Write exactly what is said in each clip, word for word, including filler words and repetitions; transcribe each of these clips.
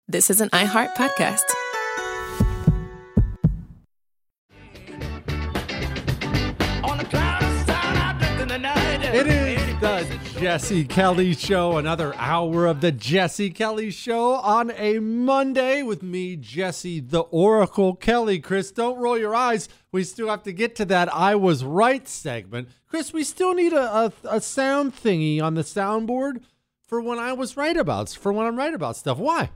This is an iHeart podcast. It is the Jesse Kelly Show, another hour of the Jesse Kelly Show on a Monday with me, Jesse the Oracle Kelly. Chris, don't roll your eyes. We still have to get to that I was right segment. Chris, we still need a, a, a sound thingy on the soundboard for when I was right about, for when I'm right about stuff. Why?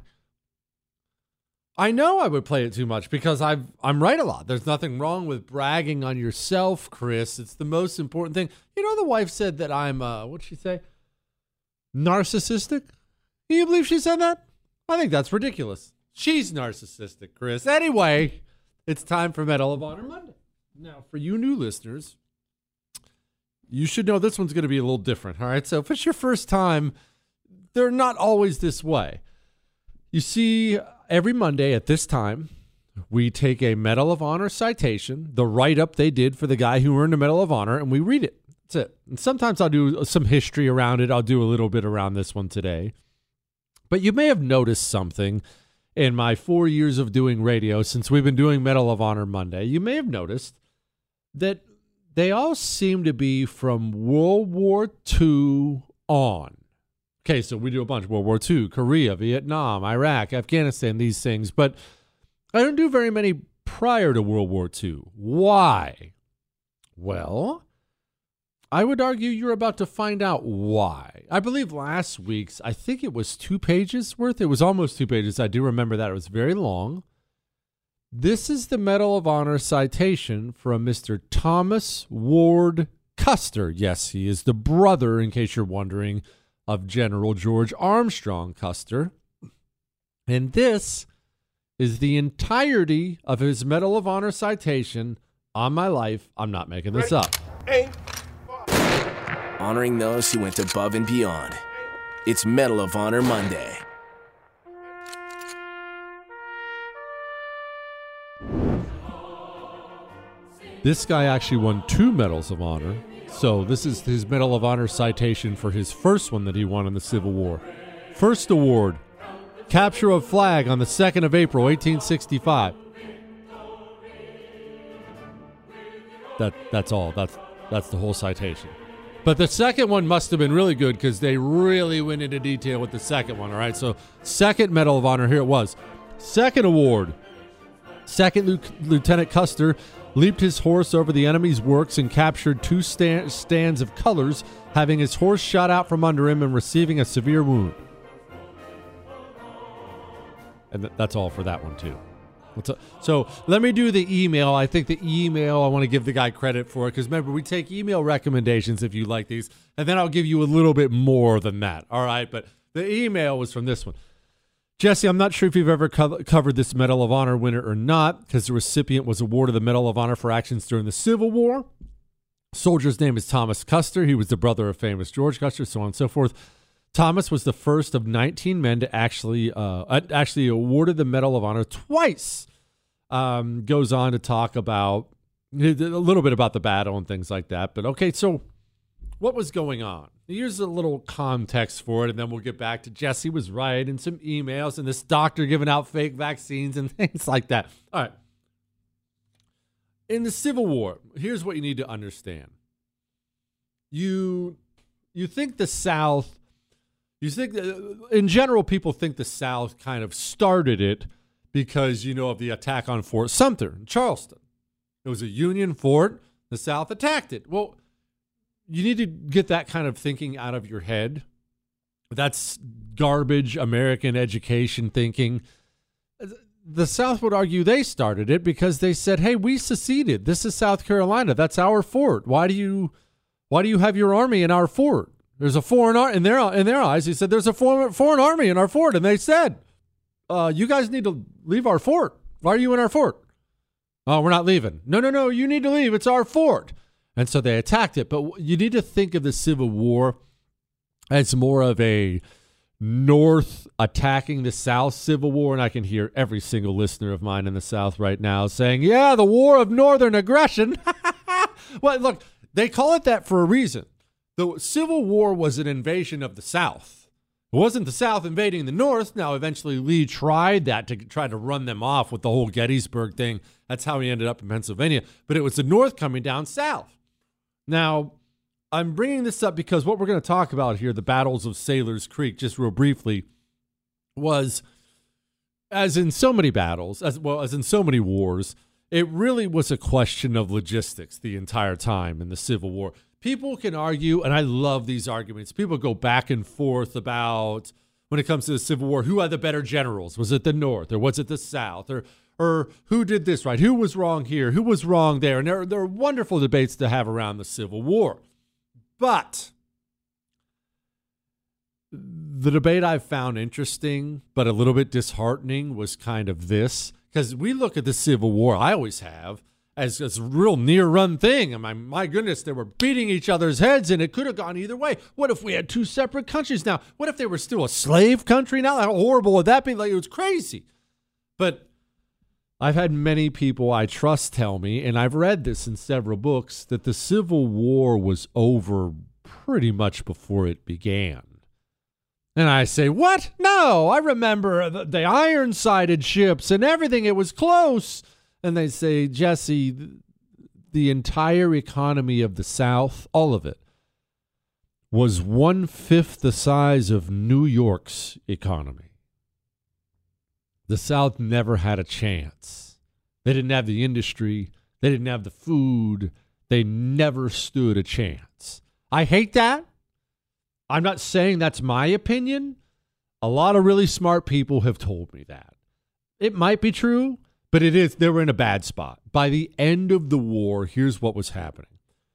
I know I would play it too much because I've, I'm right a lot. There's nothing wrong with bragging on yourself, Chris. It's the most important thing. You know, the wife said that I'm, uh, what'd she say? Narcissistic? Can you believe she said that? I think that's ridiculous. She's narcissistic, Chris. Anyway, it's time for Medal of Honor Monday. Now, for you new listeners, you should know this one's going to be a little different, all right? So if it's your first time, they're not always this way. You see, every Monday at this time, we take a Medal of Honor citation, the write-up they did for the guy who earned the Medal of Honor, and we read it. That's it. And sometimes I'll do some history around it. I'll do a little bit around this one today. But you may have noticed something in my four years of doing radio, since we've been doing Medal of Honor Monday. You may have noticed that they all seem to be from World War Two on. Okay, so we do a bunch. World War Two, Korea, Vietnam, Iraq, Afghanistan, these things. But I don't do very many prior to World War Two. Why? Well, I would argue you're about to find out why. I believe last week's, I think it was two pages worth. It was almost two pages. I do remember that. It was very long. This is the Medal of Honor citation from Mister Thomas Ward Custer. Yes, he is the brother, in case you're wondering, of General George Armstrong Custer. And this is the entirety of his Medal of Honor citation. On my life, I'm not making this up. Honoring those who went above and beyond. It's Medal of Honor Monday. This guy actually won two Medals of Honor. So this is his Medal of Honor citation for his first one that he won in the Civil War. First award, capture of flag on the second of April, eighteen sixty-five. That that's all. That's that's the whole citation. But the second one must have been really good because they really went into detail with the second one. All right. So second Medal of Honor, here it was. Second award, Second Lieu- Lieutenant Custer leaped his horse over the enemy's works and captured two stand- stands of colors, having his horse shot out from under him and receiving a severe wound. And th- that's all for that one, too. A- so let me do the email. I think the email, I want to give the guy credit for it, because remember, we take email recommendations if you like these, and then I'll give you a little bit more than that. All right, but the email was from this one. Jesse, I'm not sure if you've ever co- covered this Medal of Honor winner or not, because the recipient was awarded the Medal of Honor for actions during the Civil War. Soldier's name is Thomas Custer. He was the brother of famous George Custer, so on and so forth. Thomas was the first of nineteen men to actually uh, actually awarded the Medal of Honor twice. Um, goes on to talk about a little bit about the battle and things like that. But okay, so what was going on? Here's a little context for it, and then we'll get back to Jesse was right and some emails and this doctor giving out fake vaccines and things like that. All right. In the Civil War, here's what you need to understand. You you think the South, you think, in general, people think the South kind of started it because, you know, of the attack on Fort Sumter in Charleston. It was a Union fort. The South attacked it. Well, you need to get that kind of thinking out of your head. That's garbage American education thinking. The South would argue they started it because they said, hey, we seceded. This is South Carolina. That's our fort. Why do you why do you have your army in our fort? There's a foreign army in their in their eyes. He said, there's a foreign, foreign army in our fort. And they said, uh, you guys need to leave our fort. Why are you in our fort? Oh, we're not leaving. No, no, no. You need to leave. It's our fort. And so they attacked it. But you need to think of the Civil War as more of a North attacking the South Civil War. And I can hear every single listener of mine in the South right now saying, yeah, the war of Northern aggression. Well, look, they call it that for a reason. The Civil War was an invasion of the South. It wasn't the South invading the North. Now, eventually Lee tried that to try to run them off with the whole Gettysburg thing. That's how he ended up in Pennsylvania. But it was the North coming down south. Now, I'm bringing this up because what we're going to talk about here, the battles of Sailor's Creek, just real briefly, was, as in so many battles, as well as in so many wars, it really was a question of logistics the entire time in the Civil War. People can argue, and I love these arguments. People go back and forth about, when it comes to the Civil War, who had the better generals? Was it the North or was it the South? Or or who did this right? Who was wrong here? Who was wrong there? And there, there are wonderful debates to have around the Civil War. But the debate I found interesting, but a little bit disheartening, was kind of this. Because we look at the Civil War, I always have, as, as a real near-run thing. And my, my goodness, they were beating each other's heads, and it could have gone either way. What if we had two separate countries now? What if they were still a slave country now? How horrible would that be? Like, it was crazy. But I've had many people I trust tell me, and I've read this in several books, that the Civil War was over pretty much before it began. And I say, what? No, I remember the, the iron-sided ships and everything. It was close. And they say, Jesse, the entire economy of the South, all of it, was one-fifth the size of New York's economy. The South never had a chance. They didn't have the industry. They didn't have the food. They never stood a chance. I hate that. I'm not saying that's my opinion. A lot of really smart people have told me that. It might be true, but it is. They were in a bad spot. By the end of the war, here's what was happening.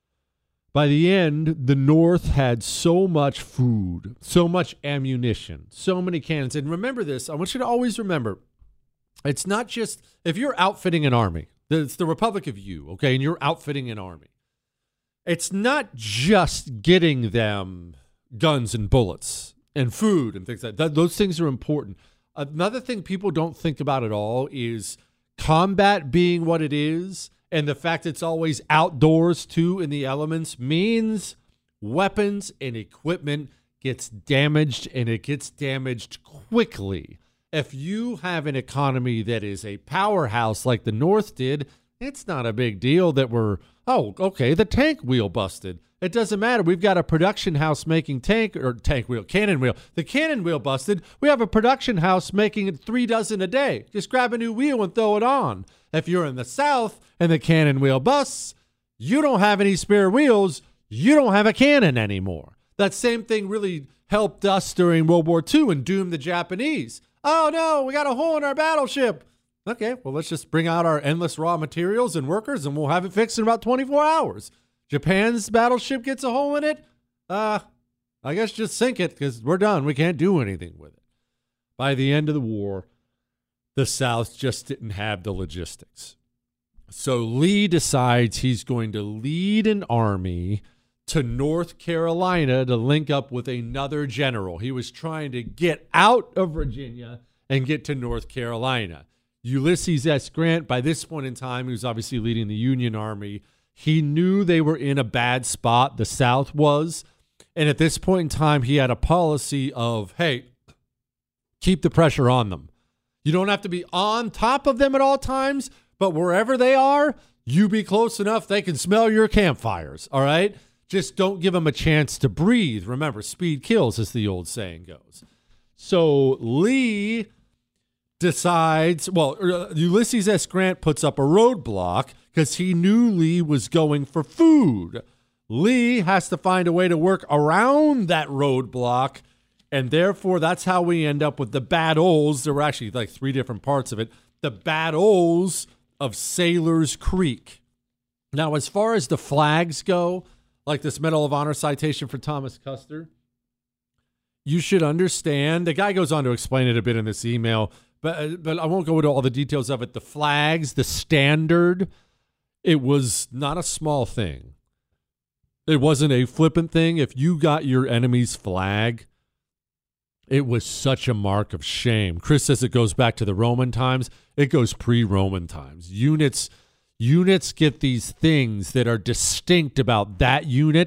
By the end, the North had so much food, so much ammunition, so many cannons. And remember this, I want you to always remember, it's not just, if you're outfitting an army, it's the Republic of You, okay, and you're outfitting an army. It's not just getting them guns and bullets and food and things like that. Those things are important. Another thing people don't think about at all is combat being what it is, and the fact it's always outdoors too in the elements means weapons and equipment gets damaged, and it gets damaged quickly. If you have an economy that is a powerhouse like the North did, it's not a big deal that we're, oh, okay, the tank wheel busted. It doesn't matter. We've got a production house making tank or tank wheel, cannon wheel. The cannon wheel busted. We have a production house making three dozen a day. Just grab a new wheel and throw it on. If you're in the South and the cannon wheel busts, you don't have any spare wheels. You don't have a cannon anymore. That same thing really helped us during World War Two and doomed the Japanese. Oh, no, we got a hole in our battleship. Okay, well, let's just bring out our endless raw materials and workers, and we'll have it fixed in about twenty-four hours. Japan's battleship gets a hole in it, uh, I guess just sink it because we're done. We can't do anything with it. By the end of the war, the South just didn't have the logistics. So Lee decides he's going to lead an army to North Carolina to link up with another general. He was trying to get out of Virginia and get to North Carolina. Ulysses S. Grant, by this point in time, he was obviously leading the Union Army. He knew they were in a bad spot, the South was. And at this point in time, he had a policy of, hey, keep the pressure on them. You don't have to be on top of them at all times, but wherever they are, you be close enough they can smell your campfires, all right? Just don't give them a chance to breathe. Remember, speed kills, as the old saying goes. So Lee decides, well, Ulysses S. Grant puts up a roadblock because he knew Lee was going for food. Lee has to find a way to work around that roadblock, and therefore that's how we end up with the battles. There were actually like three different parts of it. The battles of Sailor's Creek. Now, as far as the flags go, like this Medal of Honor citation for Thomas Custer, you should understand, the guy goes on to explain it a bit in this email, But but I won't go into all the details of it. The flags, the standard, it was not a small thing. It wasn't a flippant thing. If you got your enemy's flag, it was such a mark of shame. Chris says it goes back to the Roman times. It goes pre-Roman times. Units, units get these things that are distinct about that unit,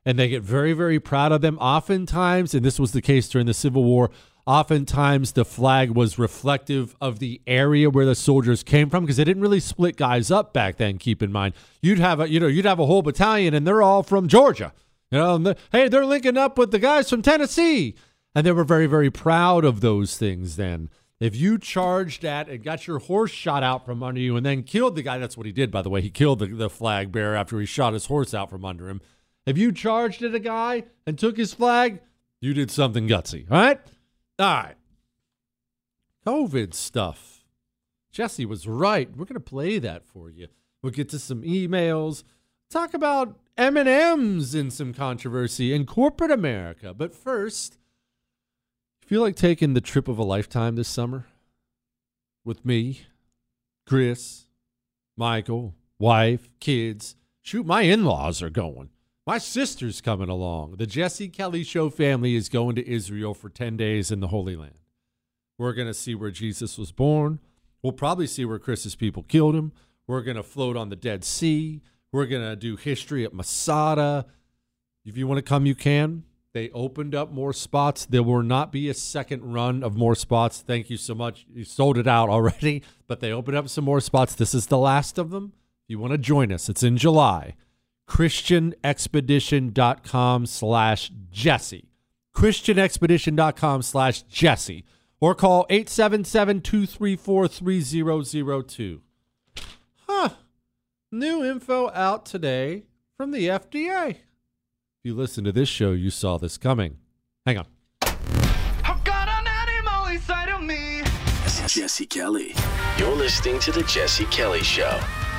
and they get very, very proud of them. Oftentimes, and this was the case during the Civil War, oftentimes the flag was reflective of the area where the soldiers came from, because they didn't really split guys up back then. Keep in mind, you'd have a you know you'd have a whole battalion, and they're all from Georgia. You know, and the, hey, they're linking up with the guys from Tennessee, and they were very, very proud of those things. Then, if you charged at and got your horse shot out from under you, and then killed the guy, that's what he did, by the way. He killed the, the flag bearer after he shot his horse out from under him. If you charged at a guy and took his flag, you did something gutsy. All right. All right. COVID stuff. Jesse was right. We're going to play that for you. We'll get to some emails. Talk about M and M's in some controversy in corporate America. But first, feel like taking the trip of a lifetime this summer? With me, Chris, Michael, wife, kids. Shoot, my in-laws are going. My sister's coming along. The Jesse Kelly Show family is going to Israel for ten days in the Holy Land. We're going to see where Jesus was born. We'll probably see where Chris's people killed him. We're going to float on the Dead Sea. We're going to do history at Masada. If you want to come, you can. They opened up more spots. There will not be a second run of more spots. Thank you so much. You sold it out already, but they opened up some more spots. This is the last of them. If you want to join us, it's in July. christianexpedition.com slash Jesse. christianexpedition.com slash Jesse. Or call eight seven seven, two three four, three zero zero two. Huh. New info out today from the F D A. If you listen to this show, you saw this coming. Hang on. I've got an animal inside of me. Jesse Kelly. You're listening to The Jesse Kelly Show.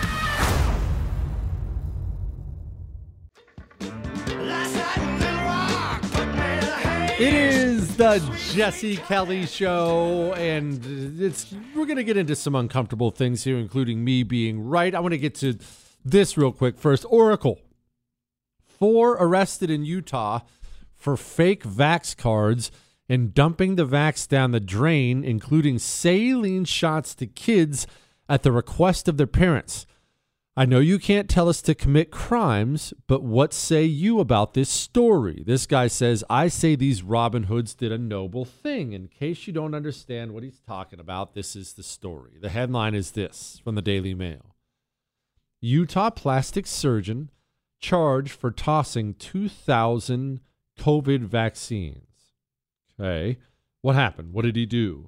It is the Jesse Kelly Show, and it's we're going to get into some uncomfortable things here, including me being right. I want to get to this real quick first. Oracle. Four arrested in Utah for fake vax cards and dumping the vax down the drain, including saline shots to kids at the request of their parents. I know you can't tell us to commit crimes, but what say you about this story? This guy says, I say these Robin Hoods did a noble thing. In case you don't understand what he's talking about, this is the story. The headline is this from the Daily Mail. Utah plastic surgeon charged for tossing two thousand COVID vaccines. Okay. What happened? What did he do?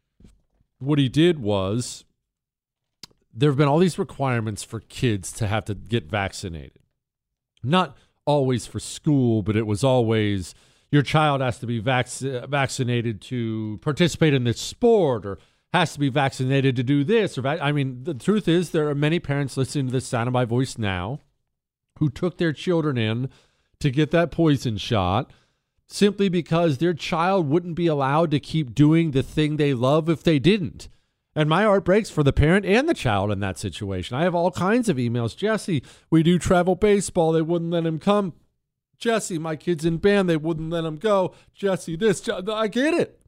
What he did was, there have been all these requirements for kids to have to get vaccinated. Not always for school, but it was always your child has to be vac- vaccinated to participate in this sport, or has to be vaccinated to do this. Or va- I mean, the truth is there are many parents listening to the sound of my voice now who took their children in to get that poison shot simply because their child wouldn't be allowed to keep doing the thing they love if they didn't. And my heart breaks for the parent and the child in that situation. I have all kinds of emails. Jesse, we do travel baseball. They wouldn't let him come. Jesse, my kid's in band. They wouldn't let him go. Jesse, this. Je- I get it.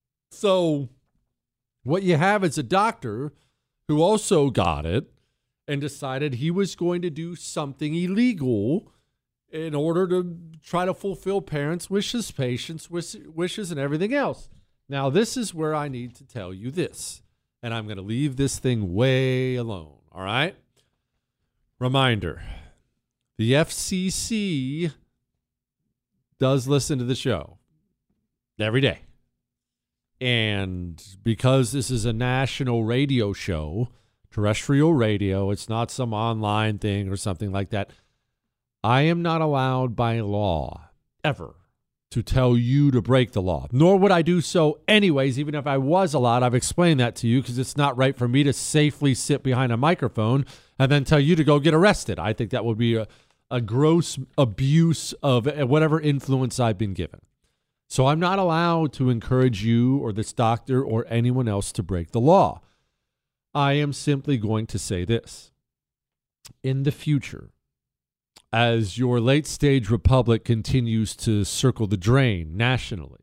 So what you have is a doctor who also got it and decided he was going to do something illegal in order to try to fulfill parents' wishes, patients' wish- wishes, and everything else. Now, this is where I need to tell you this. And I'm going to leave this thing way alone, all right? Reminder, the F C C does listen to the show every day. And because this is a national radio show, terrestrial radio, it's not some online thing or something like that, I am not allowed by law ever to tell you to break the law, nor would I do so anyways, even if I was allowed. I've explained that to you because it's not right for me to safely sit behind a microphone and then tell you to go get arrested. I think that would be a, a gross abuse of whatever influence I've been given. So I'm not allowed to encourage you or this doctor or anyone else to break the law. I am simply going to say this. In the future, as your late-stage republic continues to circle the drain nationally,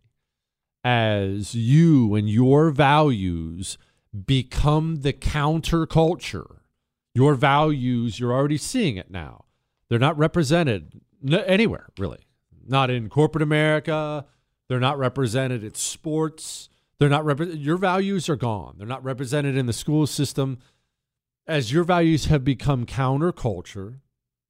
as you and your values become the counterculture, your values, you're already seeing it now. They're not represented N- anywhere, really. Not in corporate America. They're not represented in sports. They're not rep- your values are gone. They're not represented in the school system. As your values have become counterculture,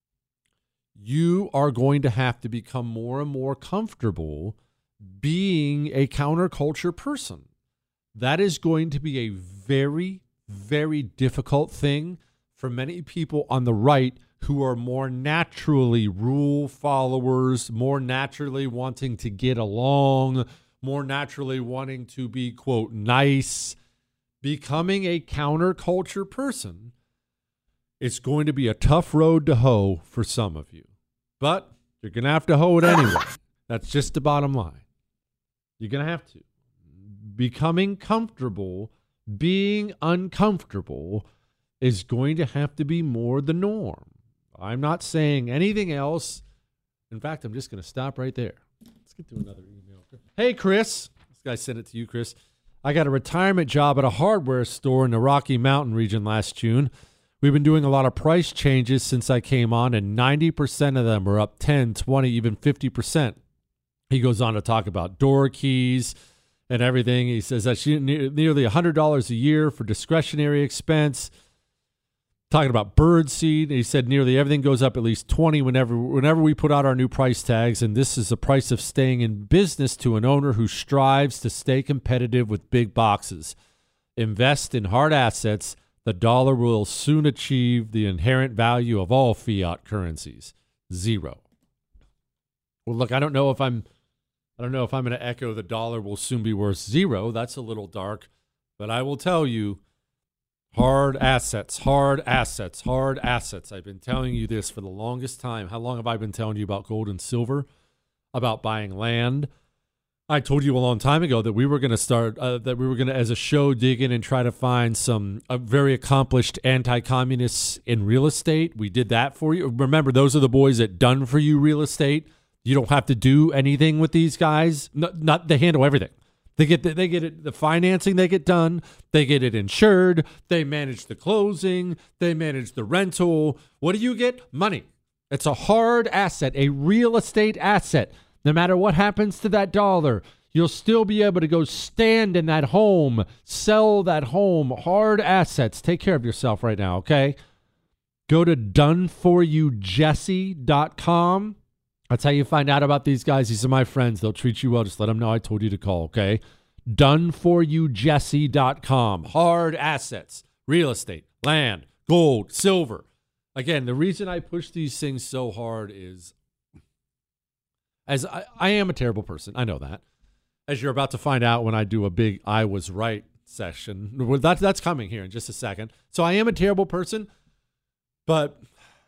you are going to have to become more and more comfortable being a counterculture person. That is going to be a very, very difficult thing for many people on the right who are more naturally rule followers, more naturally wanting to get along, more naturally wanting to be, quote, nice. Becoming a counterculture person, it's going to be a tough road to hoe for some of you. But you're going to have to hoe it anyway. That's just the bottom line. You're going to have to. Becoming comfortable, being uncomfortable is going to have to be more the norm. I'm not saying anything else. In fact, I'm just going to stop right there. Let's get to another email. Hey, Chris. This guy sent it to you, Chris. I got a retirement job at a hardware store in the Rocky Mountain region last June. We've been doing a lot of price changes since I came on, and ninety percent of them are up ten, twenty, even fifty percent. He goes on to talk about door keys and everything. He says that's nearly one hundred dollars a year for discretionary expense. Talking about bird seed, he said nearly everything goes up at least twenty whenever whenever we put out our new price tags, and this is the price of staying in business to an owner who strives to stay competitive with big boxes. Invest in hard assets. The dollar will soon achieve the inherent value of all fiat currencies. Zero. Well, look, I don't know if I'm I don't know if I'm going to echo the dollar will soon be worth zero. That's a little dark, but I will tell you, hard assets, hard assets, hard assets. I've been telling you this for the longest time. How long have I been telling you about gold and silver, about buying land? I told you a long time ago that we were going to start, uh, that we were going to, as a show, dig in and try to find some uh, very accomplished anti-communists in real estate. We did that for you. Remember, those are the boys that done for you real estate. You don't have to do anything with these guys. Not, not they handle everything. They get the, they get it, the financing they get done. They get it insured. They manage the closing. They manage the rental. What do you get? Money. It's a hard asset, a real estate asset. No matter what happens to that dollar, you'll still be able to go stand in that home, sell that home. Hard assets. Take care of yourself right now, okay? Go to done for you jesse dot com. That's how you find out about these guys. These are my friends. They'll treat you well. Just let them know I told you to call, okay? done for you jesse dot com. Hard assets, real estate, land, gold, silver. Again, the reason I push these things so hard is as I, I am a terrible person. I know that. As you're about to find out when I do a big I was right session. That, that's coming here in just a second. So I am a terrible person, but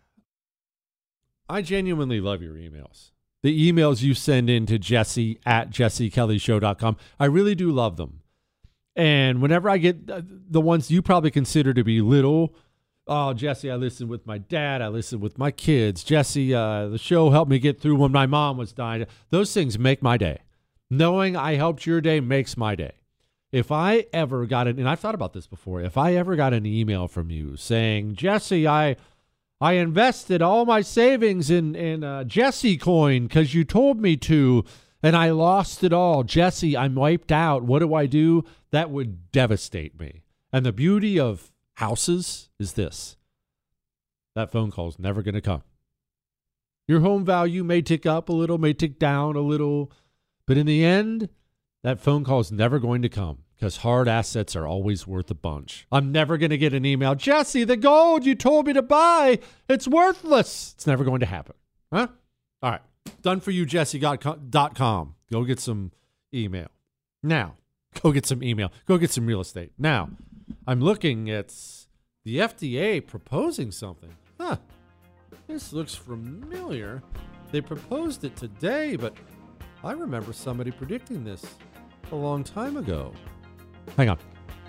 I genuinely love your emails. The emails you send in to Jesse at jesse kelly show dot com. I really do love them. And whenever I get the ones you probably consider to be little, oh, Jesse, I listened with my dad. I listened with my kids. Jesse, uh, the show helped me get through when my mom was dying. Those things make my day. Knowing I helped your day makes my day. If I ever got it, and I've thought about this before, if I ever got an email from you saying, Jesse, I... I invested all my savings in, in uh, Jesse coin because you told me to, and I lost it all. Jesse, I'm wiped out. What do I do? That would devastate me. And the beauty of houses is this. That phone call is never going to come. Your home value may tick up a little, may tick down a little, but in the end, that phone call is never going to come. Because hard assets are always worth a bunch. I'm never going to get an email. Jesse, the gold you told me to buy, it's worthless. It's never going to happen. Huh? All right. done for you jesse dot com. Go get some email. Now, go get some email. Go get some real estate. Now, I'm looking at the F D A proposing something. Huh. This looks familiar. They proposed it today, but I remember somebody predicting this a long time ago. Hang on.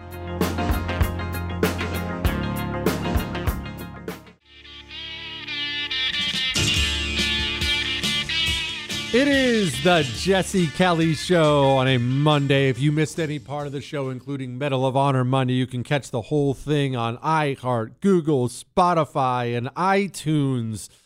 It is the Jesse Kelly Show on a Monday. If you missed any part of the show, including Medal of Honor Monday, you can catch the whole thing on iHeart, Google, Spotify, and iTunes.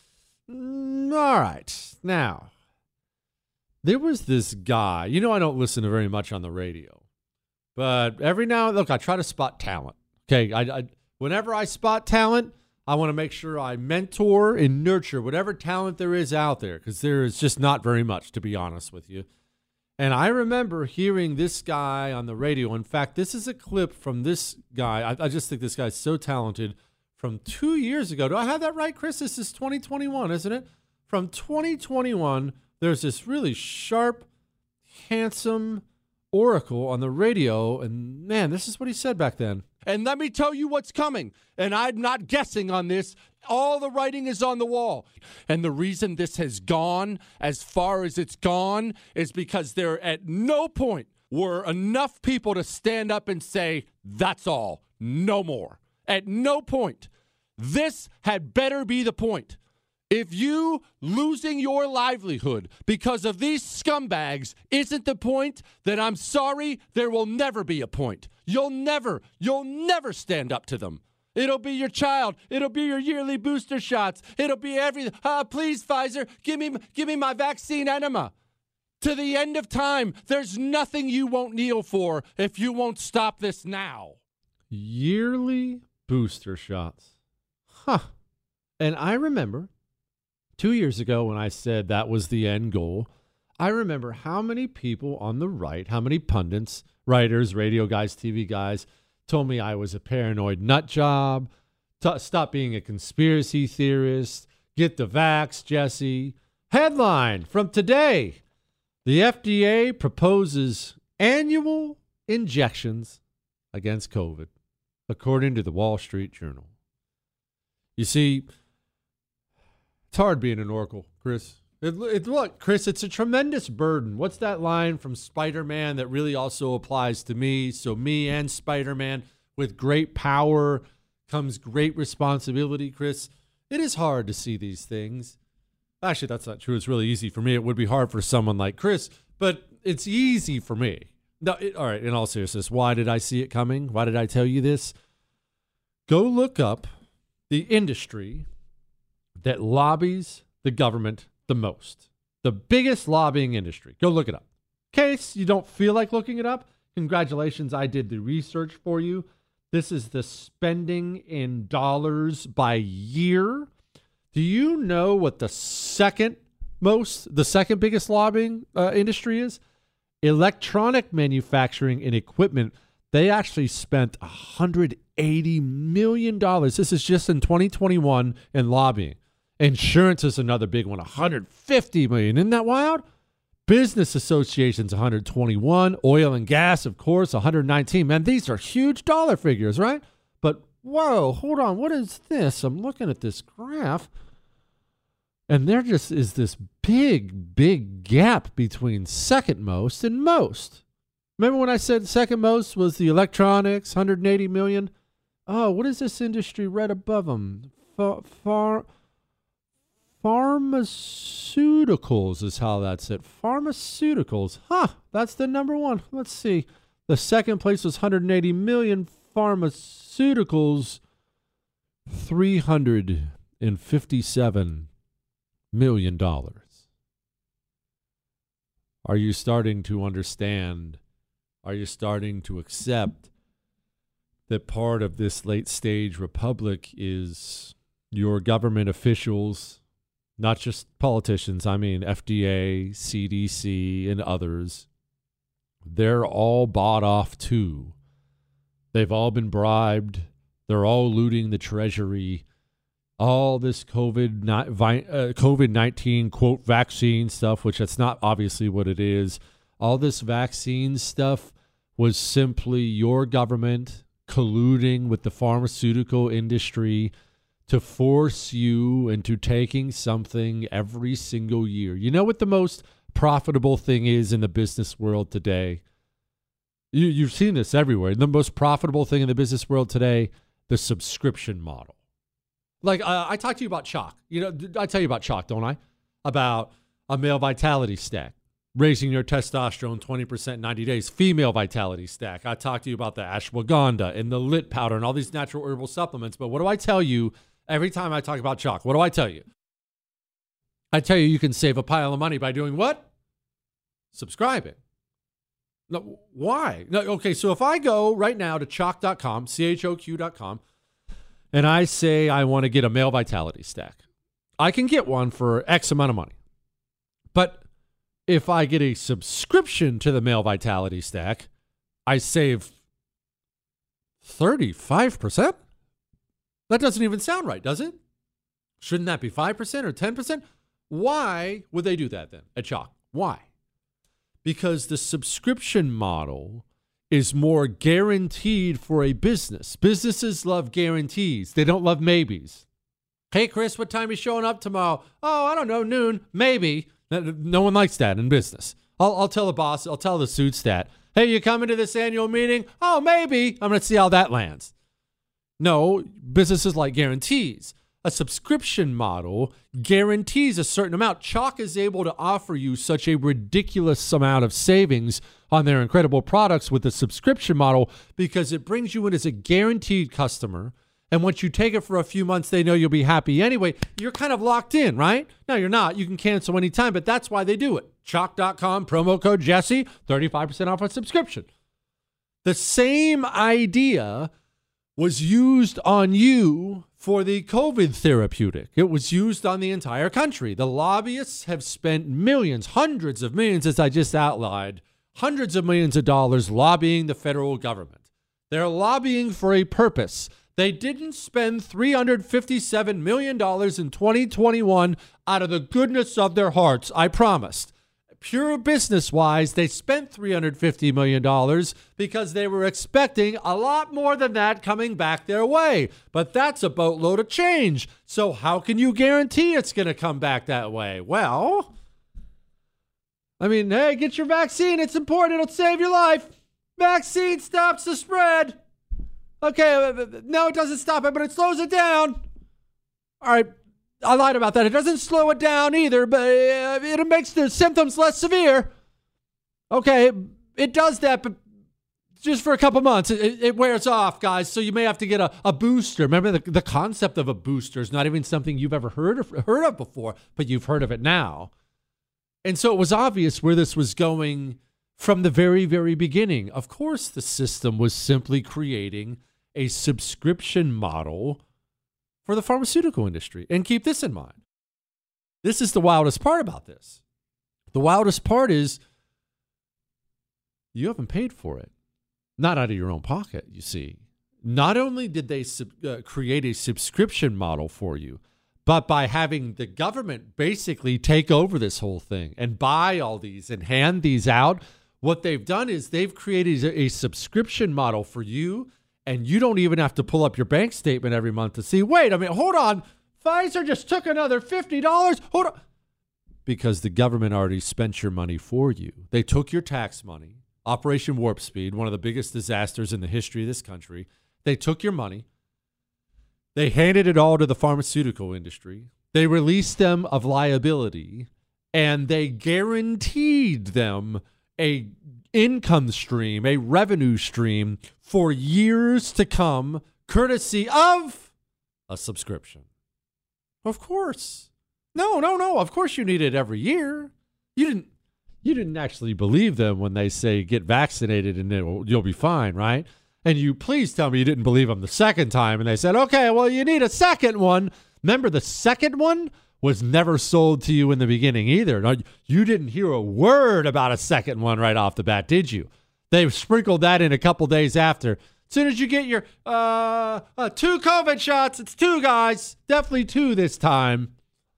Mm, all right. Now, there was this guy. You know, I don't listen to very much on the radio, but every now and look, I try to spot talent. Okay, I, I whenever I spot talent, I want to make sure I mentor and nurture whatever talent there is out there, because there is just not very much, to be honest with you. And I remember hearing this guy on the radio. In fact, this is a clip from this guy. I, I just think this guy's so talented. From two years ago. Do I have that right, Chris? This is twenty twenty-one, isn't it? From twenty twenty-one, there's this really sharp, handsome oracle on the radio. And man, this is what he said back then. And let me tell you what's coming. And I'm not guessing on this. All the writing is on the wall. And the reason this has gone as far as it's gone is because there at no point were enough people to stand up and say, that's all, no more. At no point. This had better be the point. If you losing your livelihood because of these scumbags isn't the point, then I'm sorry, there will never be a point. You'll never, you'll never stand up to them. It'll be your child. It'll be your yearly booster shots. It'll be everything. Uh, please, Pfizer, give me, give me my vaccine enema. To the end of time, there's nothing you won't kneel for if you won't stop this now. Yearly booster shots. Huh. And I remember two years ago when I said that was the end goal, I remember how many people on the right, how many pundits, writers, radio guys, T V guys, told me I was a paranoid nut job, t- stop being a conspiracy theorist, get the vax, Jesse. Headline from today, the F D A proposes annual injections against COVID, according to the Wall Street Journal. You see, it's hard being an oracle, Chris. It, it, look, Chris, it's a tremendous burden. What's that line from Spider-Man that really also applies to me? So me and Spider-Man, with great power comes great responsibility, Chris. It is hard to see these things. Actually, that's not true. It's really easy for me. It would be hard for someone like Chris, but it's easy for me. No, it, all right, in all seriousness, why did I see it coming? Why did I tell you this? Go look up the industry that lobbies the government the most. The biggest lobbying industry. Go look it up. In case you don't feel like looking it up, congratulations, I did the research for you. This is the spending in dollars by year. Do you know what the second most, the second biggest lobbying uh, industry is? Electronic manufacturing and equipment. They actually spent one hundred eighty million dollars. This is just in twenty twenty-one in lobbying. Insurance is another big one, one hundred fifty million dollars. Isn't that wild? Business associations, one hundred twenty-one. Oil and gas, of course, one hundred nineteen. Man, these are huge dollar figures, right? But, whoa, hold on. What is this? I'm looking at this graph. And there just is this big, big gap between second most and most. Remember when I said second most was the electronics, one hundred eighty million dollars? Oh, what is this industry right above them? Far, far, pharmaceuticals is how that's it. Pharmaceuticals. Huh, that's the number one. Let's see. The second place was one hundred eighty million dollars. Pharmaceuticals, three hundred fifty-seven million dollars. Are you starting to understand? Are you starting to accept that part of this late stage republic is your government officials, not just politicians, I mean F D A, C D C, and others? They're all bought off too. They've all been bribed. They're all looting the treasury. All this COVID uh, COVID nineteen, quote, vaccine stuff, which that's not obviously what it is. All this vaccine stuff was simply your government colluding with the pharmaceutical industry to force you into taking something every single year. You know what the most profitable thing is in the business world today? You, you've seen this everywhere. The most profitable thing in the business world today, the subscription model. Like, uh, I talked to you about Chalk. You know, I tell you about Chalk, don't I? About a male vitality stack, raising your testosterone twenty percent in ninety days. Female vitality stack. I talked to you about the ashwagandha and the lit powder and all these natural herbal supplements. But what do I tell you every time I talk about Chalk? What do I tell you? I tell you, you can save a pile of money by doing what? Subscribing. No, why? No, okay, so if I go right now to choq dot com, C H O Q dot com, and I say I want to get a Male Vitality Stack, I can get one for X amount of money. But if I get a subscription to the Male Vitality Stack, I save thirty-five percent? That doesn't even sound right, does it? Shouldn't that be five percent or ten percent? Why would they do that then at Choq? Why? Because the subscription model is more guaranteed for a business. Businesses love guarantees. They don't love maybes. Hey, Chris, what time are you showing up tomorrow? Oh, I don't know, noon, maybe. No one likes that in business. I'll, I'll tell the boss, I'll tell the suits that. Hey, you coming to this annual meeting? Oh, maybe. I'm going to see how that lands. No, businesses like guarantees. A subscription model guarantees a certain amount. Choq is able to offer you such a ridiculous amount of savings on their incredible products with the subscription model because it brings you in as a guaranteed customer. And once you take it for a few months, they know you'll be happy anyway. You're kind of locked in, right? No, you're not. You can cancel anytime, but that's why they do it. choq dot com, promo code Jesse, thirty-five percent off a subscription. The same idea was used on you for the COVID therapeutic. It was used on the entire country. The lobbyists have spent millions, hundreds of millions, as I just outlined, hundreds of millions of dollars lobbying the federal government. They're lobbying for a purpose. They didn't spend three hundred fifty-seven million dollars in twenty twenty-one out of the goodness of their hearts, I promised. Pure business-wise, they spent three hundred fifty million dollars because they were expecting a lot more than that coming back their way. But that's a boatload of change. So how can you guarantee it's going to come back that way? Well, I mean, hey, get your vaccine. It's important. It'll save your life. Vaccine stops the spread. Okay, no, it doesn't stop it, but it slows it down. All right. I lied about that. It doesn't slow it down either, but it makes the symptoms less severe. Okay, it does that, but just for a couple months. It, it wears off, guys, so you may have to get a, a booster. Remember, the, the concept of a booster is not even something you've ever heard of, heard of before, but you've heard of it now. And so it was obvious where this was going from the very, very beginning. Of course, the system was simply creating a subscription model for the pharmaceutical industry. And keep this in mind. This is the wildest part about this. The wildest part is you haven't paid for it. Not out of your own pocket, you see. Not only did they sub, uh, create a subscription model for you, but by having the government basically take over this whole thing and buy all these and hand these out, what they've done is they've created a, a subscription model for you. And you don't even have to pull up your bank statement every month to see, wait, I mean, hold on. Pfizer just took another fifty dollars. Hold on. Because the government already spent your money for you. They took your tax money. Operation Warp Speed, one of the biggest disasters in the history of this country. They took your money. They handed it all to the pharmaceutical industry. They released them of liability. And they guaranteed them a income stream, a revenue stream for years to come, courtesy of a subscription. Of course. No, no, no. Of course you need it every year. You didn't you didn't actually believe them when they say get vaccinated and it'll, you'll be fine, right? And you please tell me you didn't believe them the second time and they said, okay, well, you need a second one. Remember, the second one was never sold to you in the beginning either. No, you didn't hear a word about a second one right off the bat, did you? They sprinkled that in a couple days after. As soon as you get your uh, uh, two COVID shots, it's two, guys. Definitely two this time.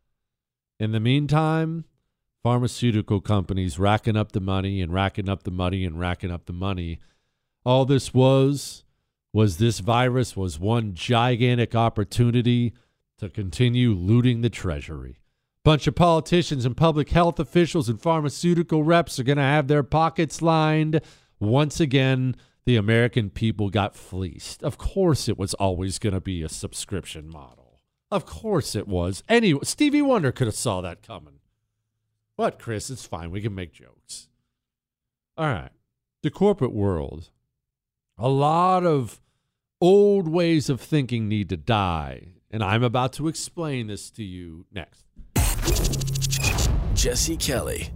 In the meantime, pharmaceutical companies racking up the money and racking up the money and racking up the money. All this was, was this virus was one gigantic opportunity to continue looting the treasury. Bunch of politicians and public health officials and pharmaceutical reps are going to have their pockets lined. Once again, the American people got fleeced. Of course it was always going to be a subscription model. Of course it was. Anyway, Stevie Wonder could have saw that coming. What, Chris? It's fine. We can make jokes. All right. The corporate world. A lot of old ways of thinking need to die. And I'm about to explain this to you next. Jesse Kelly.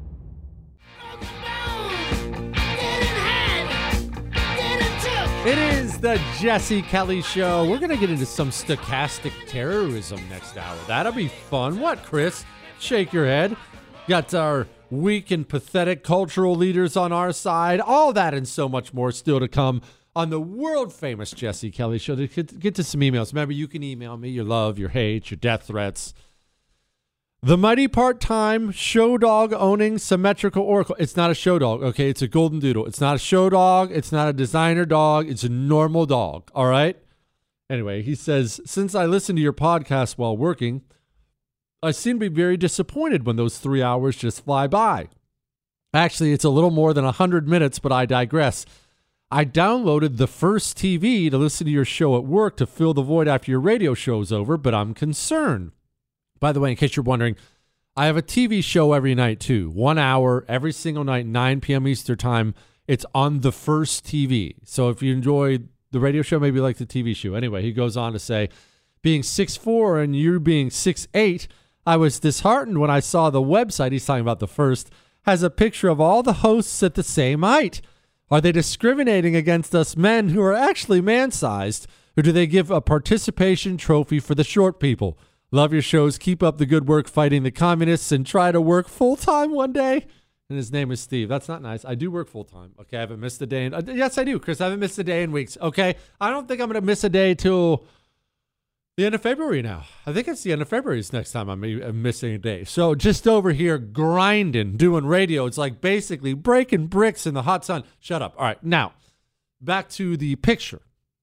It is the Jesse Kelly Show. We're going to get into some stochastic terrorism next hour. That'll be fun. What, Chris? Shake your head. Got our weak and pathetic cultural leaders on our side. All that and so much more still to come on the world-famous Jesse Kelly Show. To get, get to some emails. Remember, you can email me your love, your hate, your death threats. The mighty part-time show dog owning symmetrical oracle. It's not a show dog, okay? It's a golden doodle. It's not a show dog. It's not a designer dog. It's a normal dog, all right? Anyway, he says, since I listen to your podcast while working, I seem to be very disappointed when those three hours just fly by. Actually, it's a little more than one hundred minutes, but I digress. I downloaded the First T V to listen to your show at work to fill the void after your radio show's over, but I'm concerned. By the way, in case you're wondering, I have a T V show every night too. One hour every single night, nine p.m. Eastern time. It's on the First T V. So if you enjoy the radio show, maybe you like the T V show. Anyway, he goes on to say, being six foot four and you being six foot eight, I was disheartened when I saw the website, he's talking about the First, has a picture of all the hosts at the same height. Are they discriminating against us men who are actually man-sized, or do they give a participation trophy for the short people? Love your shows. Keep up the good work fighting the communists and try to work full-time one day. And his name is Steve. That's not nice. I do work full-time. Okay, I haven't missed a day. In, uh, yes, I do, Chris. I haven't missed a day in weeks. Okay, I don't think I'm going to miss a day till the end of February now. I think it's the end of February is next time I'm, I'm missing a day. So just over here grinding, doing radio. It's like basically breaking bricks in the hot sun. Shut up. All right, now back to the picture.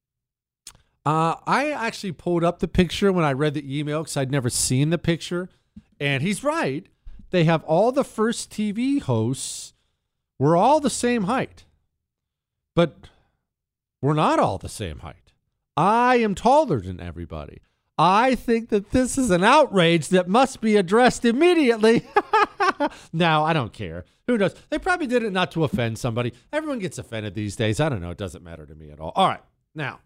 Uh, I actually pulled up the picture when I read the email because I'd never seen the picture. And he's right. They have all the First T V hosts. We're all the same height. But we're not all the same height. I am taller than everybody. I think that this is an outrage that must be addressed immediately. Now, I don't care. Who knows? They probably did it not to offend somebody. Everyone gets offended these days. I don't know. It doesn't matter to me at all. All right. Now,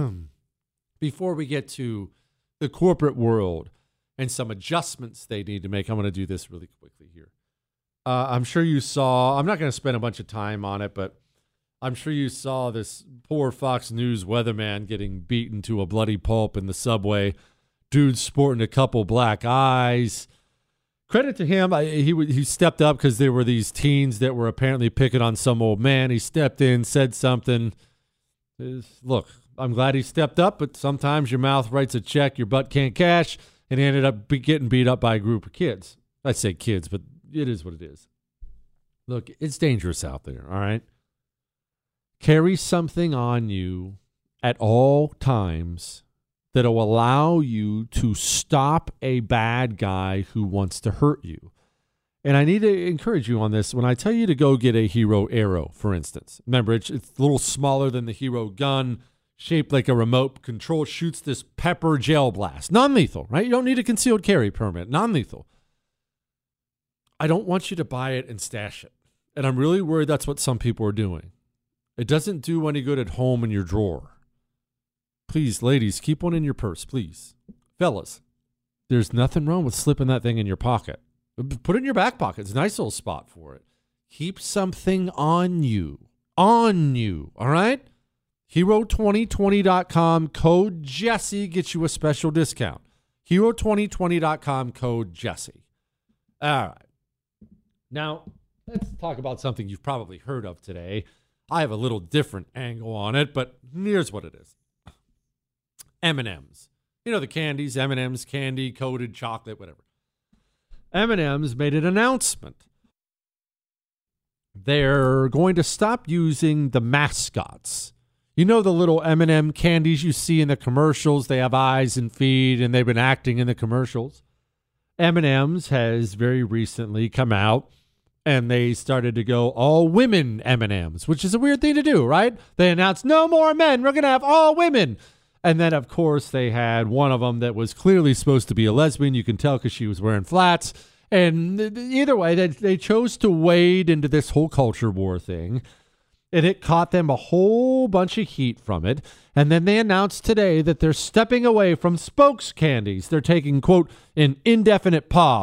before we get to the corporate world and some adjustments they need to make, I'm going to do this really quickly here. Uh, I'm sure you saw, I'm not going to spend a bunch of time on it, but I'm sure you saw this poor Fox News weatherman getting beaten to a bloody pulp in the subway. Dude sporting a couple black eyes. Credit to him. I, he he stepped up because there were these teens that were apparently picking on some old man. He stepped in, said something. Look, I'm glad he stepped up, but sometimes your mouth writes a check your butt can't cash, and he ended up be getting beat up by a group of kids. I say kids, but it is what it is. Look, it's dangerous out there, all right? Carry something on you at all times that will allow you to stop a bad guy who wants to hurt you. And I need to encourage you on this. When I tell you to go get a Hero Arrow, for instance, remember, it's, it's a little smaller than the Hero gun, shaped like a remote control, shoots this pepper gel blast. Non-lethal, right? You don't need a concealed carry permit. Non-lethal. I don't want you to buy it and stash it. And I'm really worried that's what some people are doing. It doesn't do any good at home in your drawer. Please, ladies, keep one in your purse, please. Fellas, there's nothing wrong with slipping that thing in your pocket. Put it in your back pocket. It's a nice little spot for it. Keep something on you. On you, all right? hero twenty twenty dot com, code Jesse gets you a special discount. hero twenty twenty dot com, code Jesse. All right. Now, let's talk about something you've probably heard of today. I have a little different angle on it, but here's what it is. M and M's. You know the candies, M and M's, candy, coated chocolate, whatever. M and M's made an announcement. They're going to stop using the mascots. You know the little M and M candies you see in the commercials? They have eyes and feet, and they've been acting in the commercials. M and M's has very recently come out, and they started to go all women M and M's, which is a weird thing to do, right? They announced, no more men, we're going to have all women. And then, of course, they had one of them that was clearly supposed to be a lesbian. You can tell because she was wearing flats. And either way, they, they chose to wade into this whole culture war thing. And it caught them a whole bunch of heat from it. And then they announced today that they're stepping away from spokes candies. They're taking, quote, an indefinite pause.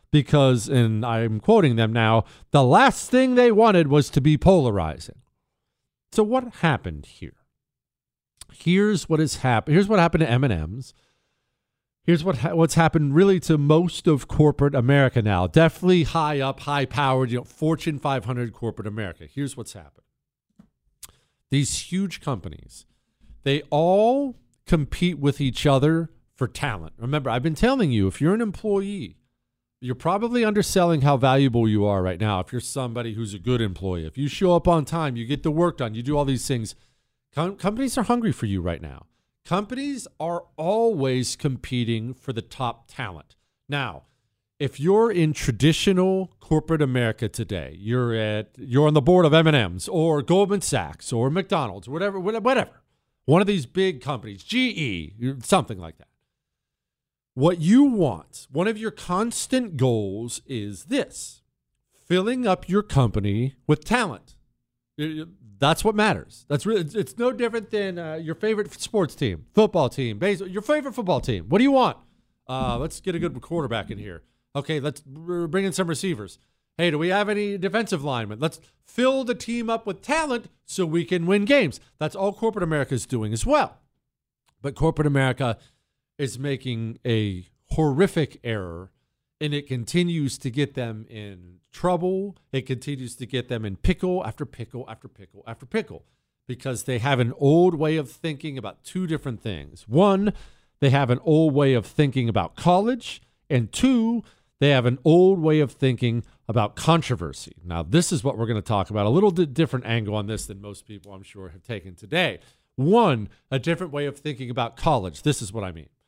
because, and I'm quoting them now, the last thing they wanted was to be polarizing. So what happened here? Here's what has happened. Here's what happened to M and M's. Here's what ha- what's happened really to most of corporate America now. Definitely high up, high powered, you know, Fortune five hundred corporate America. Here's what's happened. These huge companies, they all compete with each other for talent. Remember, I've been telling you, if you're an employee, you're probably underselling how valuable you are right now. If you're somebody who's a good employee, if you show up on time, you get the work done, you do all these things, com- companies are hungry for you right now. Companies are always competing for the top talent. Now, if you're in traditional corporate America today, you're at you're on the board of M and M's or Goldman Sachs or McDonald's, whatever, whatever, one of these big companies, G E, something like that. What you want, one of your constant goals is this: filling up your company with talent. That's what matters. That's really, it's no different than uh, your favorite sports team, football team, baseball, your favorite football team. What do you want? Uh, let's get a good quarterback in here. Okay, let's bring in some receivers. Hey, do we have any defensive linemen? Let's fill the team up with talent so we can win games. That's all corporate America is doing as well. But corporate America is making a horrific error, and it continues to get them in trouble. It continues to get them in pickle after pickle after pickle after pickle because they have an old way of thinking about two different things. One, they have an old way of thinking about college, and two, they have an old way of thinking about controversy. Now, this is what we're going to talk about. A little bit different angle on this than most people, I'm sure, have taken today. One, a different way of thinking about college. This is what I mean.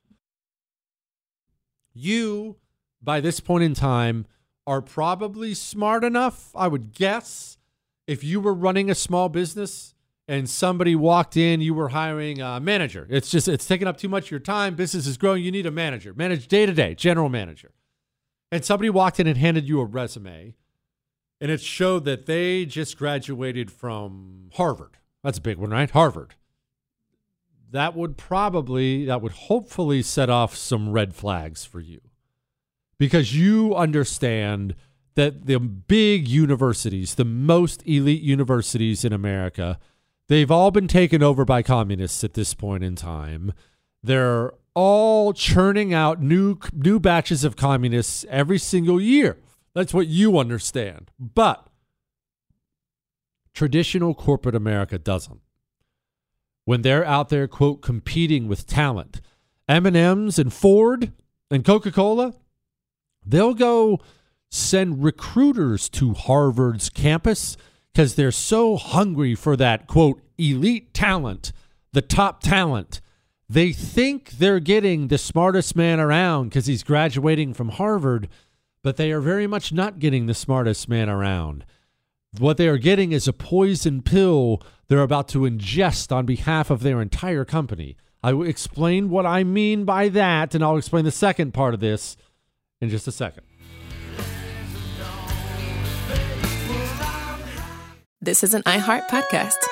You, by this point in time, are probably smart enough, I would guess, if you were running a small business and somebody walked in, you were hiring a manager. It's just, it's taking up too much of your time. Business is growing. You need a manager. Manage day-to-day, general manager. And somebody walked in and handed you a resume, and it showed that they just graduated from Harvard. That's a big one, right? Harvard. That would probably, that would hopefully set off some red flags for you. Because you understand that the big universities, the most elite universities in America, they've all been taken over by communists at this point in time. They're all churning out new new batches of communists every single year. That's what you understand. But traditional corporate America doesn't. When they're out there, quote, competing with talent, M and M's and Ford and Coca-Cola, they'll go send recruiters to Harvard's campus because they're so hungry for that, quote, elite talent, the top talent. They think they're getting the smartest man around because he's graduating from Harvard, but they are very much not getting the smartest man around. What they are getting is a poison pill they're about to ingest on behalf of their entire company. I will explain what I mean by that, and I'll explain the second part of this in just a second. This is an iHeart podcast.